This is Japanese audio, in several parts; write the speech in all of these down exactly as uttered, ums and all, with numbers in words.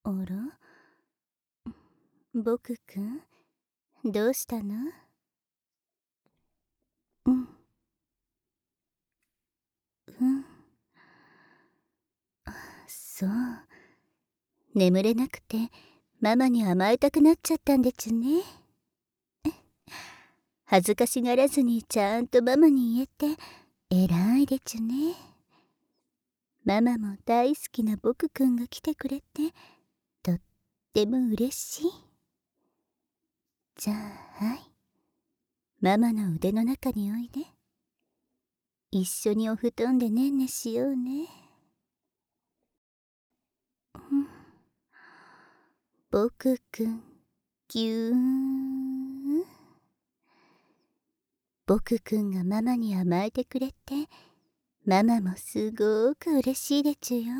あら、僕くん、どうしたの？うん、うん。そう。眠れなくて、ママに甘えたくなっちゃったんでちゅね。恥ずかしがらずにちゃんとママに言えて、偉いでちゅね。ママも大好きな僕くんが来てくれて、とっても嬉しい。じゃあ、はい。ママの腕の中においで。一緒にお布団でねんねしようね。うん、僕くん、ぎゅーん。僕くんがママに甘えてくれて、ママもすごーく嬉しいでちゅよ。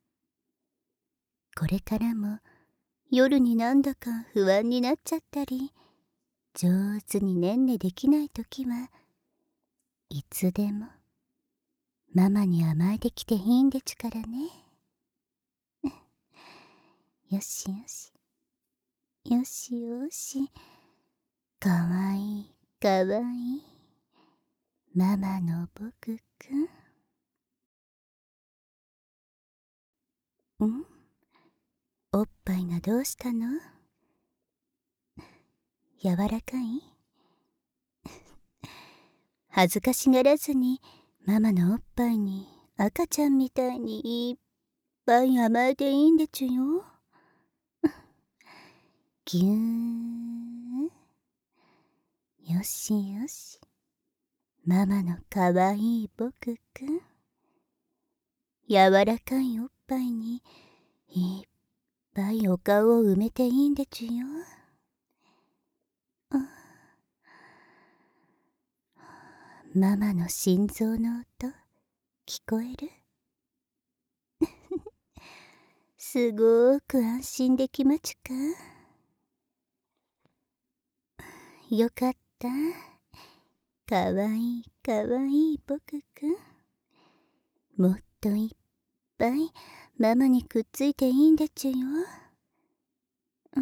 これからも夜になんだか不安になっちゃったり、上手にねんねできないときはいつでもママに甘えてきていいんでちゅからね。よしよし、よしよし、かわいいかわいいママの僕くん。ん？おっぱいがどうしたの？柔らかい？恥ずかしがらずにママのおっぱいに赤ちゃんみたいにいっぱい甘えていいんでちゅよ。ぎゅーん。よしよし、ママのかわいい僕くん。柔らかいおっぱいにいっぱいお顔を埋めていいんでちゅよ。ママの心臓の音聞こえる？すごーく安心できまちゅか？よかった。かわいいかわいい僕くん。もっといっぱいママにくっついていいんでちゅよ。うん、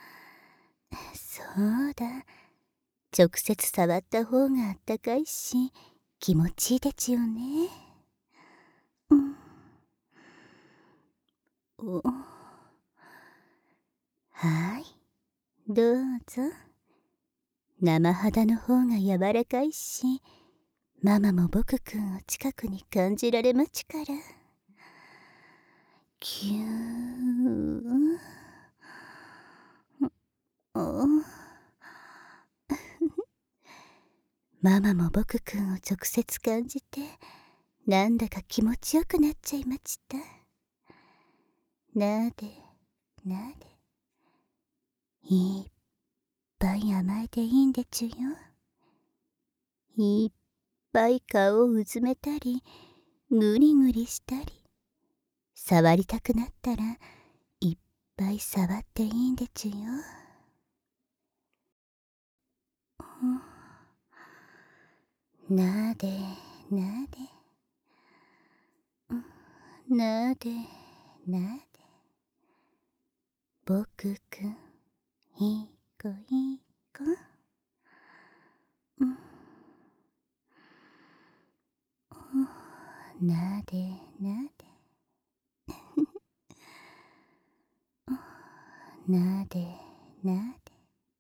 そうだ。直接触った方があったかいし気持ちいいでちゅよね。うん、お、はい、どうぞ。生肌の方が柔らかいし、ママも僕くんを近くに感じられまちから。ぎゅーん。おママも僕くんを直接感じて、なんだか気持ちよくなっちゃいまちた。なでなで、いっぱい甘えていいんでちゅよ。いっぱい顔をうずめたりぐりぐりしたり、触りたくなったらいっぱい触っていいんでちゅよ。なでなで、なでなで、僕くんいい子いい子。なでなで、なでなで、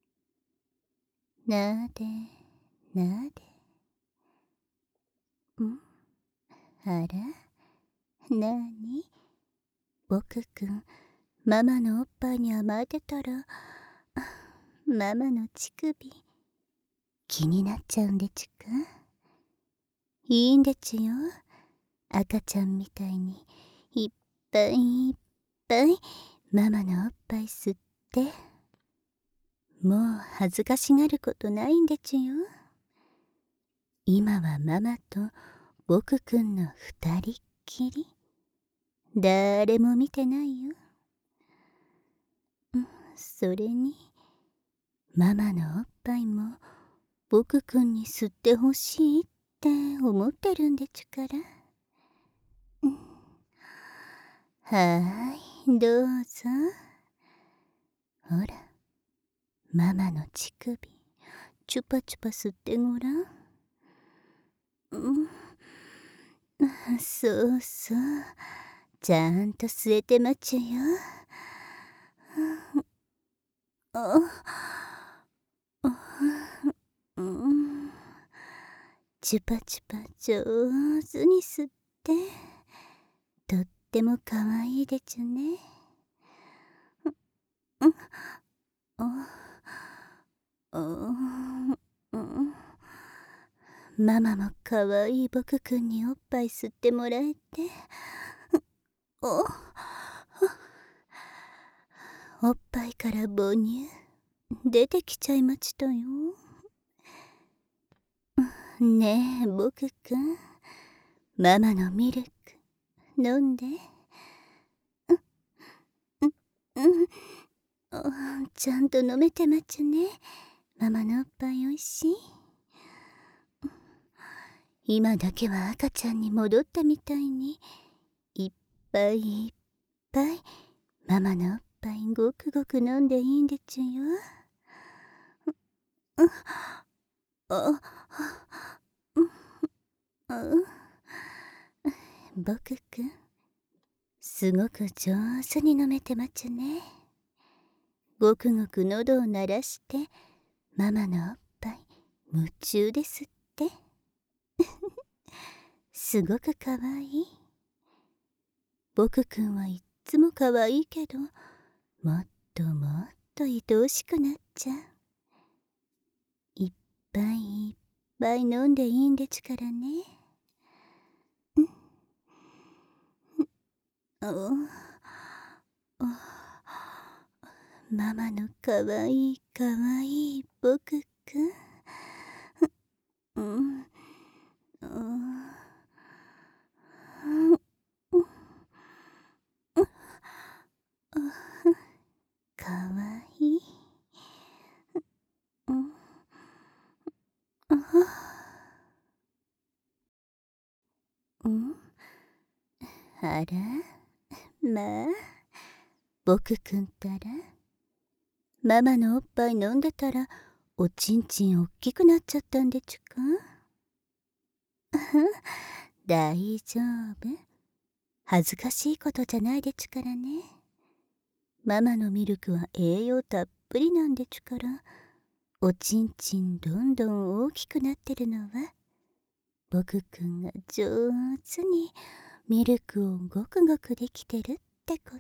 なでなで。ん？あら、なに？僕くんママのおっぱいに甘えてたら、ママの乳首気になっちゃうんでちゅか？いいんでちゅよ。赤ちゃんみたいにいっぱいいっぱいママのおっぱい吸って、もう恥ずかしがることないんでちゅよ。今はママと僕くんの二人っきり。誰も見てないよ。それにママのおっぱいも僕くんに吸ってほしいって思ってるんでちゅから。はーい、 どうぞ。ほら、ママの乳首、チュパチュパ吸ってごらん。うん、そうそう。ちゃんと吸えてまっちゃよ。あ、うん。チュパチュパ上手に吸って、とってもかわいいでちゅね。うん、あ、あ、うん。ママもかわいい僕くんにおっぱい吸ってもらえて、お、おっぱいから母乳出てきちゃいまちとよ。ねえ僕くん、ママのミルク飲んで。うん、うん、ちゃんと飲めてまちゅね。ママのおっぱいおいしい。今だけは赤ちゃんに戻ったみたいにいっぱいいっぱいママのおっぱいごくごく飲んでいいんでちゅよ。あ、うん、僕くんすごく上手に飲めてまちゅね。ごくごく喉を鳴らしてママのおっぱい夢中ですって。すごくかわいい。僕くんはいっつもかわいいけど、もっともっと愛おしくなっちゃう。いっぱいいっぱい飲んでいいんでちゅからね。うん、お、お、ママのかわいいかわいい僕くん。うん、うん、かわいい。うん、うん、あら、まあ僕くんったらママのおっぱい飲んでたらおちんちんおっきくなっちゃったんでちゅか。大丈夫、恥ずかしいことじゃないでちゅからね。ママのミルクは栄養たっぷりなんでちゅから、おちんちんどんどん大きくなってるのは僕くんが上手にミルクをごくごくできてるってこと。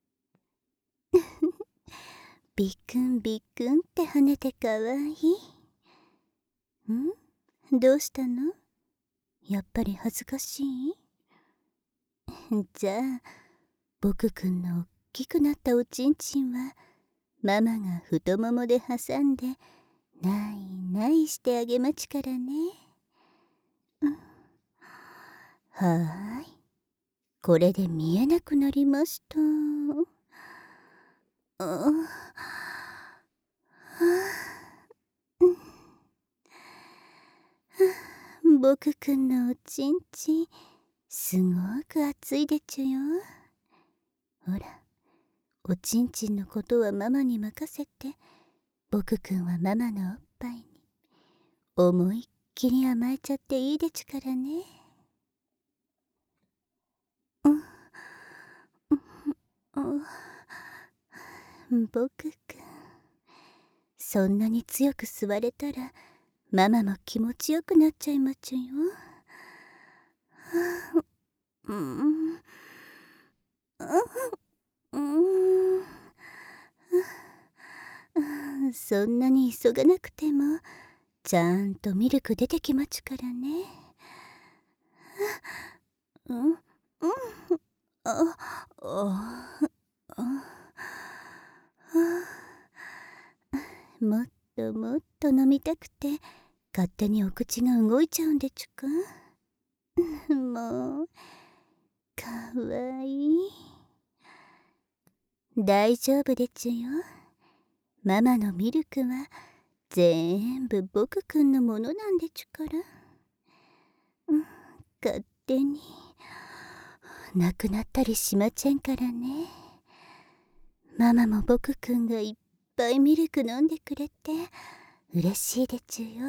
ビクンビクンって跳ねてかわいい。ん？どうしたの？やっぱり恥ずかしい？じゃあ僕くんのおっきくなったおちんちんはママが太ももで挟んでないないしてあげまちからね。うん、はーい、これで見えなくなりました。あ、僕くんのおちんちんすごく熱いでちゅよ。ほら、おちんちんのことはママに任せて、僕くんはママのおっぱいに思いっきり甘えちゃっていいでちゅからね。うん、うん、僕くんそんなに強く吸われたらママも気持ちよくなっちゃいまちゅよ。うん、うん、そんなに急がなくてもちゃんとミルク出てきまちゅからね。うん、うん、あ、あ、もっともっと飲みたくて勝手にお口が動いちゃうんでちゅか。もうかわいい。大丈夫でちゅよ。ママのミルクは全部僕くんのものなんでちゅから。うん、勝手になくなったりしまちぇんからね。 ママも僕くんがいっぱいミルク飲んでくれて嬉しいでちゅよ。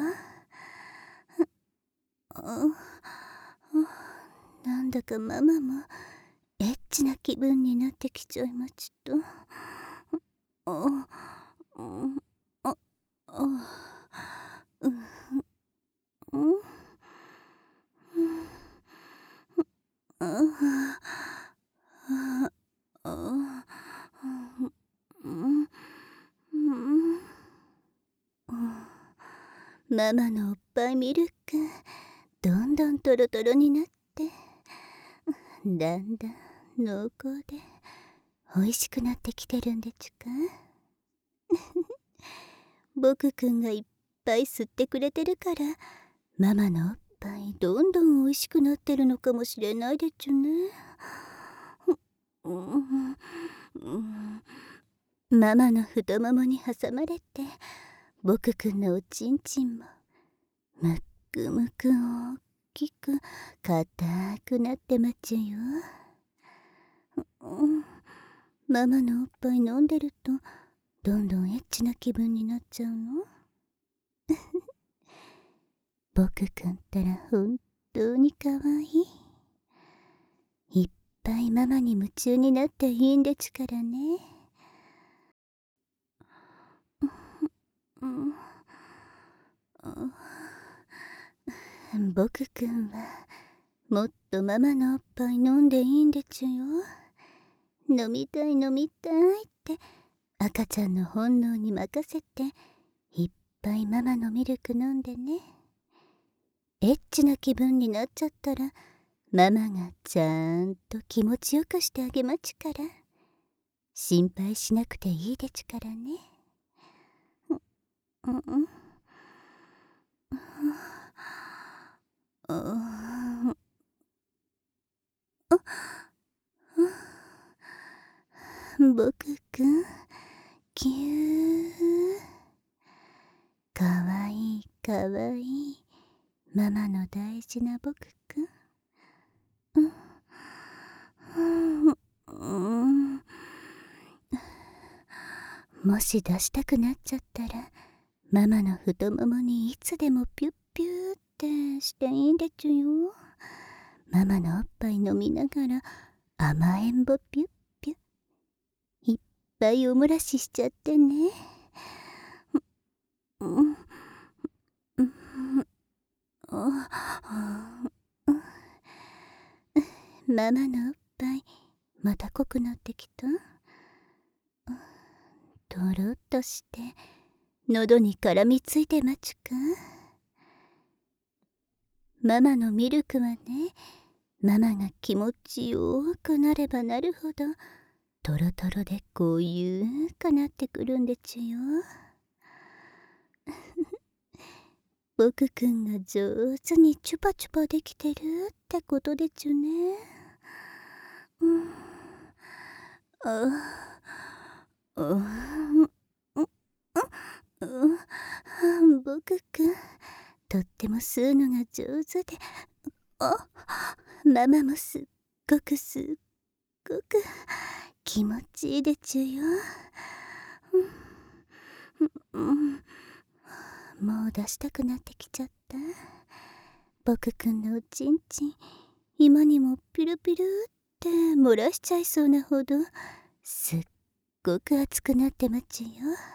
なんだかママもエッチな気分になってきちゃいまちと。あああううんあああうんうんママのおっぱいミルクどんどんトロトロになってだんだん濃厚で美味しくなってきてるんでちゅか。僕くんがいっぱい吸ってくれてるからママのおっぱいどんどん美味しくなってるのかもしれないでちゅね。うんうんママの太ももに挟まれて僕くんのおちんちんもむっくむく大きく硬くなってまっちゅよ。うん、ママのおっぱい飲んでるとどんどんエッチな気分になっちゃうの。僕くんったら本当にかわいい。いっぱいママに夢中になっていいんでちゅからね。うん僕くんはもっとママのおっぱい飲んでいいんでちゅよ。飲みたい飲みたいって赤ちゃんの本能に任せていっぱいママのミルク飲んでね。エッチな気分になっちゃったらママがちゃんと気持ちよくしてあげまちから心配しなくていいでちゅからね。うんうんあ僕くんぎゅーかわいいかわいいママの大事な僕くん。うんうんもし出したくなっちゃったらママの太ももにいつでもピュッピューってしていいんでちゅよ。ママのおっぱい飲みながら甘えんぼピュッピュッいっぱいおもらししちゃってね。うんうんあママのおっぱいまた濃くなってきた。とろっとして喉に絡みついてまちゅか。ママのミルクはねママが気持ちよくなればなるほどトロトロでこういうかなってくるんでちゅよ。僕くんが上手にチュパチュパできてるってことでちゅね。うんああうんうん僕くんとっても吸うのが上手であママもすっごくすっごく気持ちいいでちゅよ。うん、もう出したくなってきちゃった。僕くんのおちんちん今にもピルピルって漏らしちゃいそうなほどすっごく熱くなってまちゅよ。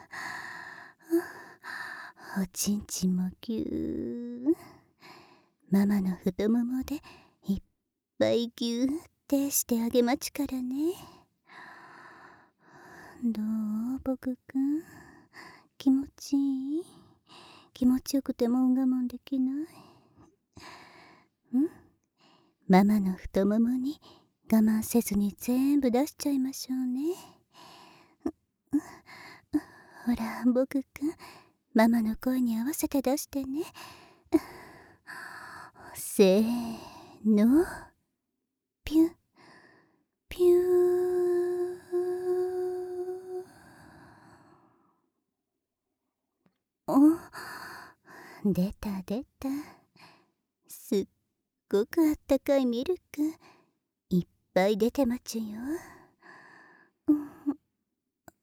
おちんちんもぎゅーママの太ももでいっぱいぎゅーってしてあげまちからね。どう僕くん気持ちいい？気持ちよくても我慢できない？んママの太ももに我慢せずに全部出しちゃいましょうね。ほら僕くんママの声に合わせて出してね。せーのピュッピューお出た出たすっごくあったかいミルクいっぱい出てまちゅよ。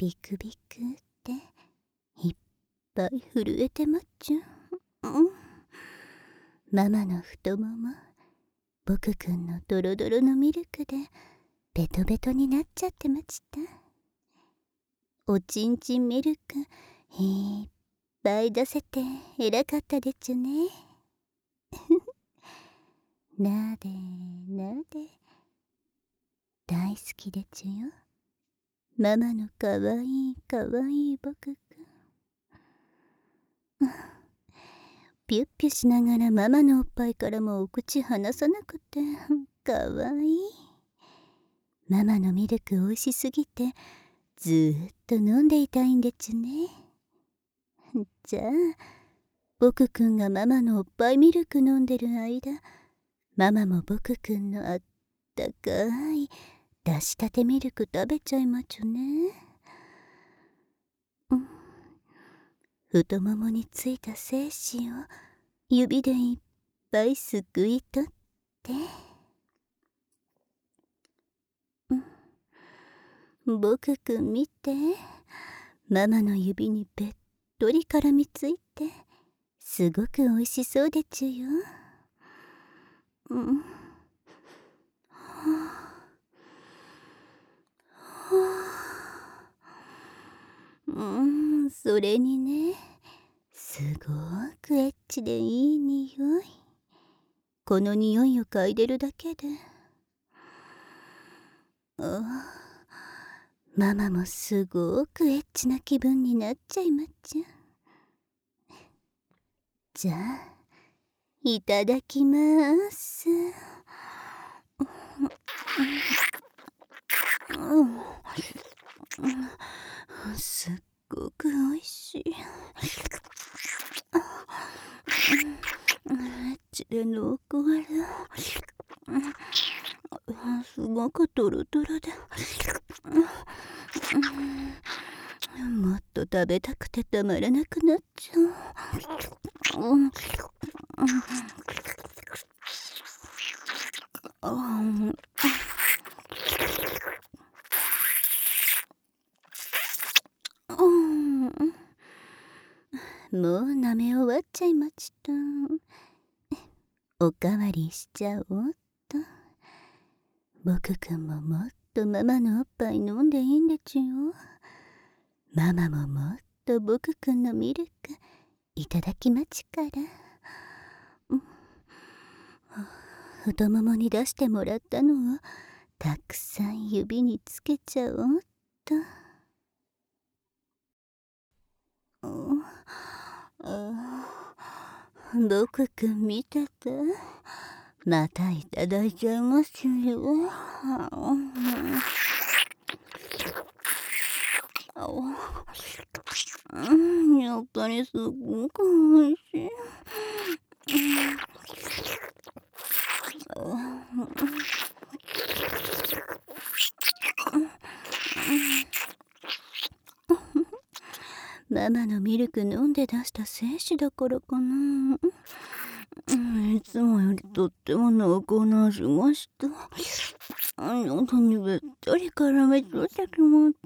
ビクビクっていっぱい震えてまっちゅ。うん。ママの太もも、僕くんのドロドロのミルクでベトベトになっちゃってました。おちんちんミルクいっぱい出せて偉かったでちゅね。なでなで大好きでちゅよ、ママのかわいいかわいい僕くん。ピュッピュしながらママのおっぱいからもお口離さなくてかわいい。ママのミルクおいしすぎてずーっと飲んでいたいんでちゅね。じゃあ僕くんがママのおっぱいミルク飲んでる間、ママも僕くんのあったかい出したてミルク食べちゃいまちゅね。うん、太ももについた精子を指でいっぱいすくい取って、うん、僕くん見て、ママの指にべっとり絡みついてすごくおいしそうでちゅよ。うん、はあうん、それにね、すごくエッチでいい匂い。この匂いを嗅いでるだけで、あママもすごくエッチな気分になっちゃいまっちゃ。じゃあいただきます。うん、すっごくおいしい。エッチで濃厚だ。すごくトロトロで、もっと食べたくてたまらなくなっちゃう。うん、もう舐め終わっちゃいました。おかわりしちゃおうっと。僕くんももっとママのおっぱい飲んでいいんでちゅよ。ママももっと僕くんのミルクいただきまちから。うん、太ももに出してもらったのをたくさん指につけちゃおうっと。僕くん見てて、またいただいちゃいますよ。うん、やっぱりすごくおいしい。ママのミルク飲んで出した精子だからかな。うん、いつもよりとっても濃厚な味がした。喉にべったり絡めついてきました。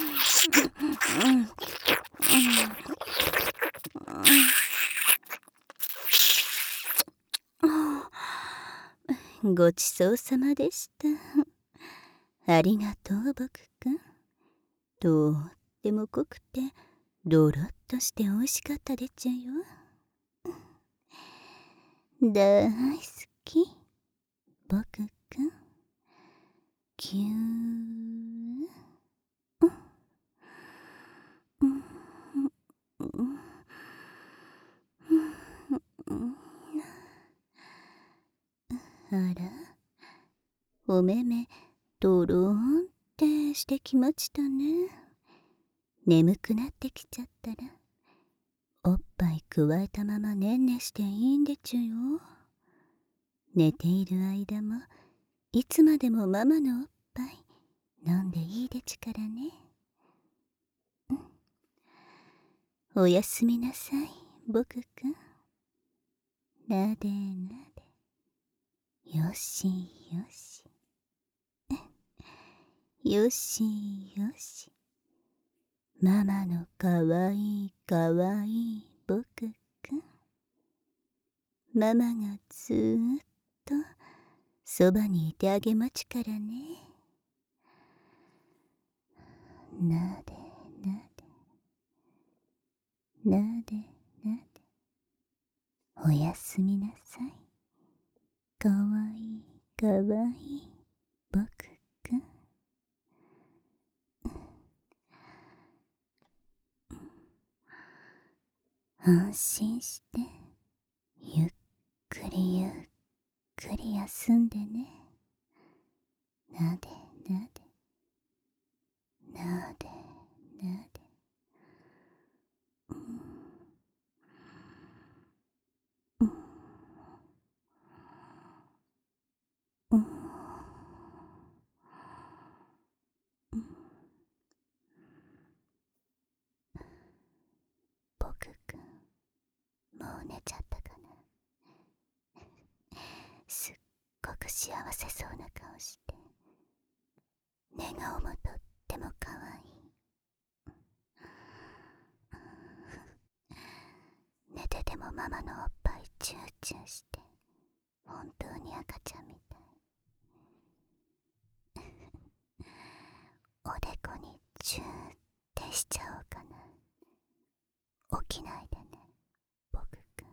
ごちそうさまでした。ありがとう僕くん。とっても濃くてドロッとして美味しかったでちゅよ。大好き僕くん。キュー、あら、お目目ドローンってしてきましたね。眠くなってきちゃったらおっぱいくわえたままねんねしていいんでちゅよ。寝ている間もいつまでもママのおっぱい飲んでいいでちゅからね。おやすみなさい僕くん。なでなで、よしよしよしよし。 ママのかわいいかわいい僕くん。ママがずーっとそばにいてあげまちからね。なでなでなでなで、おやすみなさい。かわいいかわいい僕くん。安心してゆっくりゆっくり休んでね。なでなでなでなで、うんうんうんうん、僕くんもう寝ちゃったかな。すっごく幸せそうな顔して、寝顔もとってもかわいい。寝ててもママのおっぱいチューチューして、本当に赤ちゃんみたい。おでこにチューってしちゃおうかな。起きないでね、僕くん。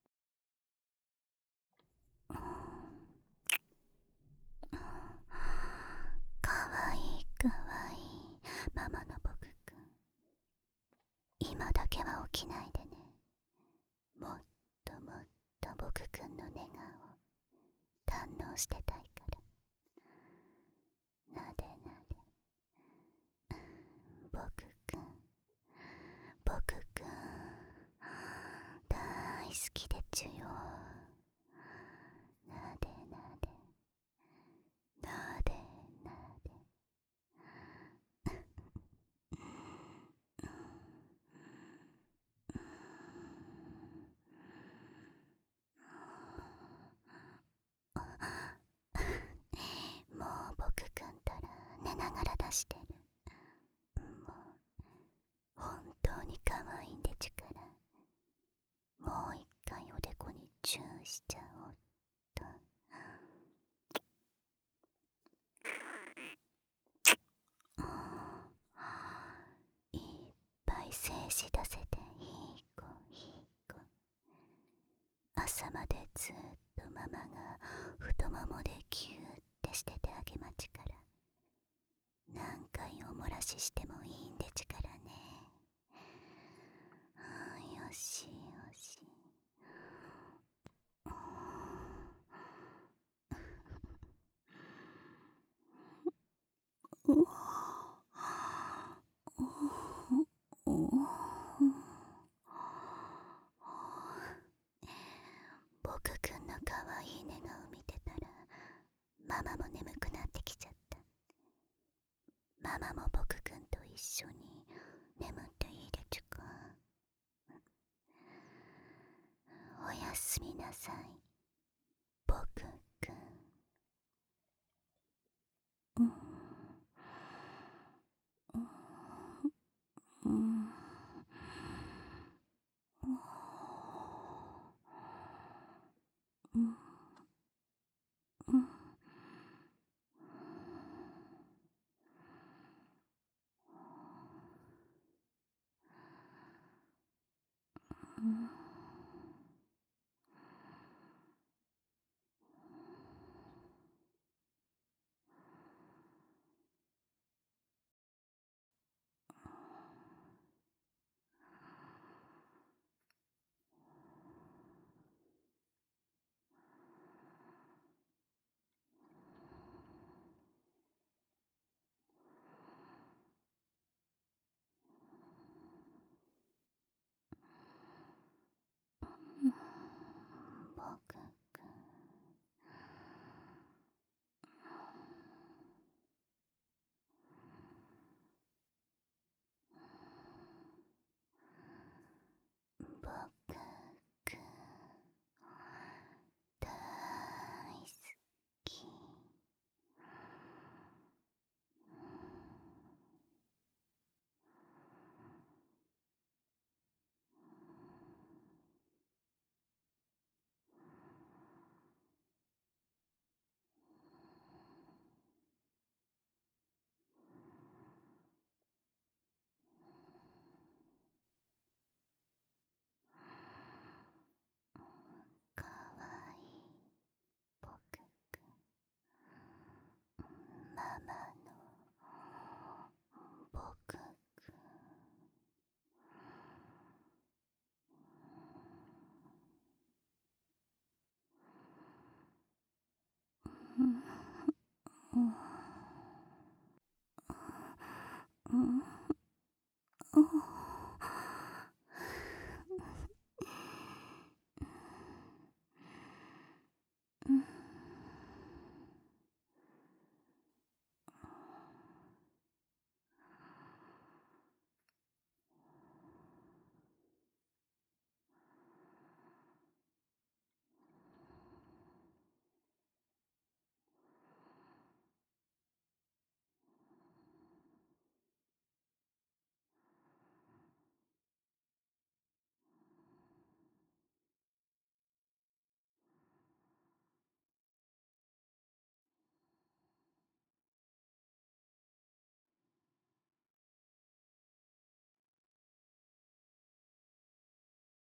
かわいいかわいいママの僕くん。今だけは起きないでね。もっともっと僕くんの寝顔堪能してたいから。なでなで、僕くん僕くん大好きでちゅよ。なでなでなでなで、もう僕くんたら寝ながら出してる。もう本当に可愛いんでちゅから、もう一回おでこにチューしちゃおうと。いっぱい精子出せていい子いい子。朝までずっとママが太ももでキューってしててあげまちから、何回おもらししてもいいんでちからね。ああ、よしよし。う僕くんのかわいい寝顔見てたら、ママも眠くなってきちゃった。ママも僕くんと一緒に眠っていいでちゅか。おやすみなさい、僕くん。うんうんうんうんうんうん。 うん